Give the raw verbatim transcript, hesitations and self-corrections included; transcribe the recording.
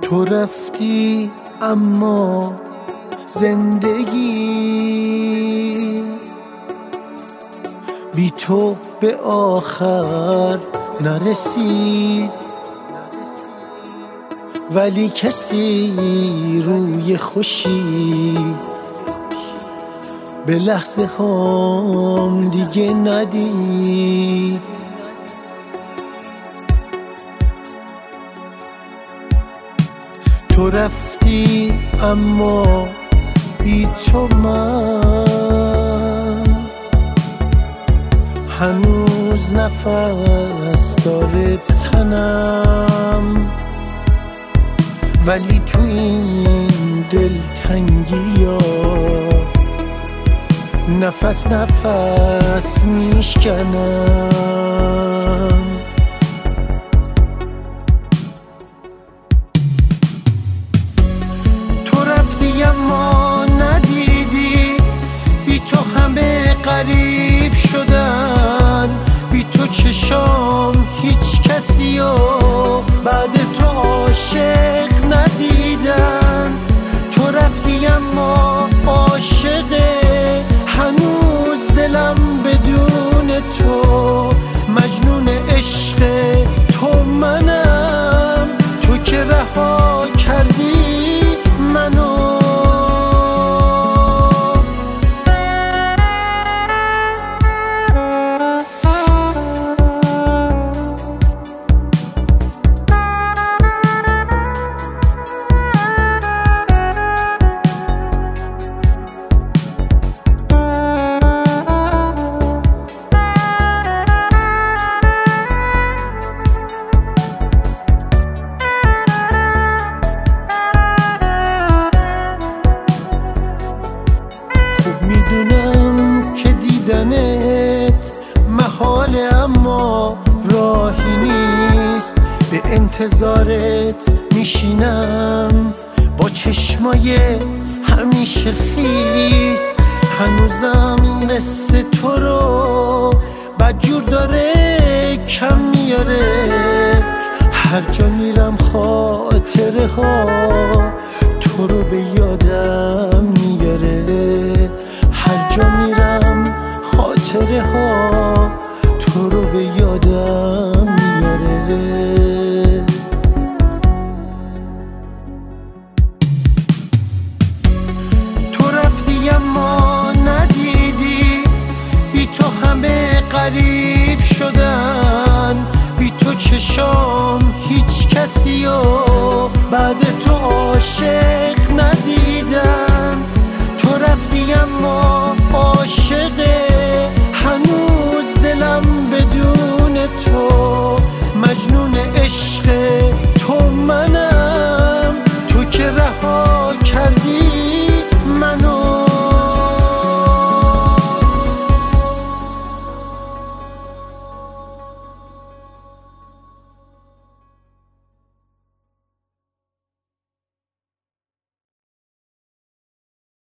تو رفتی اما زندگی بی تو به آخر نرسید، ولی کسی روی خوشی به لحظه هم دیگه ندید. تو رفتی اما بی تو من هنوز نفس داره تنم، ولی تو این دلتنگی ها نفس نفس میشکنم. تو رفتی اما ندیدی بی تو همه غریب شدن، بی تو چشام هیچ کسی و بعد تو عاشق ندیدن. تو رفتی اما عاشقه هنوز دلم بدون تو، مجنون عشق تو منم، تو که رها کردی منو. میدونم که دیدنت محاله اما راهی نیست، به انتظارت میشینم با چشمای همیشه خیس. هنوزم مثل تو رو بدجور داره کم میاره، هر جا میرم خاطره ها تو رو به یادم میاره، هر جا میرم خاطره ها تو رو به یادم میاره. تو رفتی اما ندیدی بی تو همه غریب شدن، بی تو چشام هیچ کسی و بعد تو عاشق ندیدم. تو رفتی اما عاشقه هنوز دلم بدون تو،